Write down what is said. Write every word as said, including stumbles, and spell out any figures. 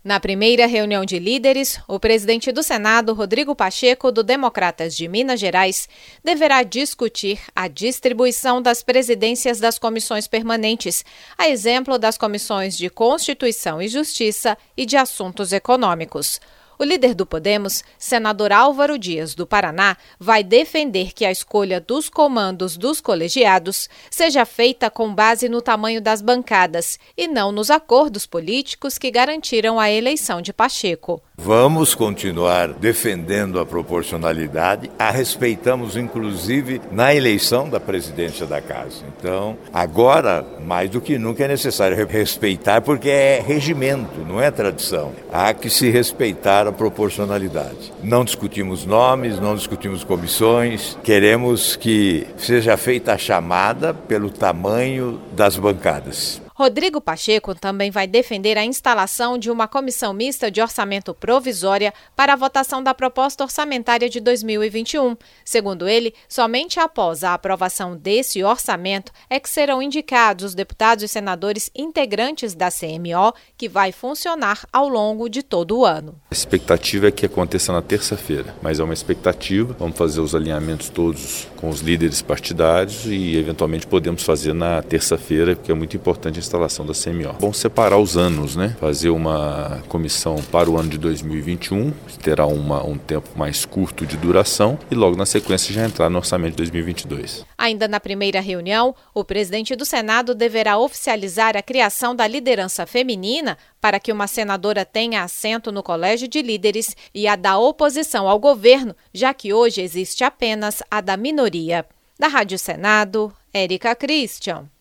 Na primeira reunião de líderes, o presidente do Senado, Rodrigo Pacheco, do Democratas de Minas Gerais, deverá discutir a distribuição das presidências das comissões permanentes, a exemplo das comissões de Constituição e Justiça e de Assuntos Econômicos. O líder do Podemos, senador Álvaro Dias, do Paraná, vai defender que a escolha dos comandos dos colegiados seja feita com base no tamanho das bancadas e não nos acordos políticos que garantiram a eleição de Pacheco. Vamos continuar defendendo a proporcionalidade, a respeitamos inclusive na eleição da presidência da Casa. Então, agora, mais do que nunca é necessário respeitar, porque é regimento, não é tradição. Há que se respeitar a proporcionalidade. Não discutimos nomes, não discutimos comissões, queremos que seja feita a chamada pelo tamanho das bancadas. Rodrigo Pacheco também vai defender a instalação de uma comissão mista de orçamento provisória para a votação da proposta orçamentária de dois mil e vinte e um. Segundo ele, somente após a aprovação desse orçamento é que serão indicados os deputados e senadores integrantes da C M O, que vai funcionar ao longo de todo o ano. A expectativa é que aconteça na terça-feira, mas é uma expectativa. Vamos fazer os alinhamentos todos com os líderes partidários e, eventualmente, podemos fazer na terça-feira, porque é muito importante a instalação da C M O. Vamos separar os anos, né? Fazer uma comissão para o ano de dois mil e vinte e um, que terá uma, um tempo mais curto de duração, e logo na sequência já entrar no orçamento de dois mil e vinte e dois. Ainda na primeira reunião, o presidente do Senado deverá oficializar a criação da liderança feminina para que uma senadora tenha assento no Colégio de Líderes e a da oposição ao governo, já que hoje existe apenas a da minoria. Da Rádio Senado, Érica Christian.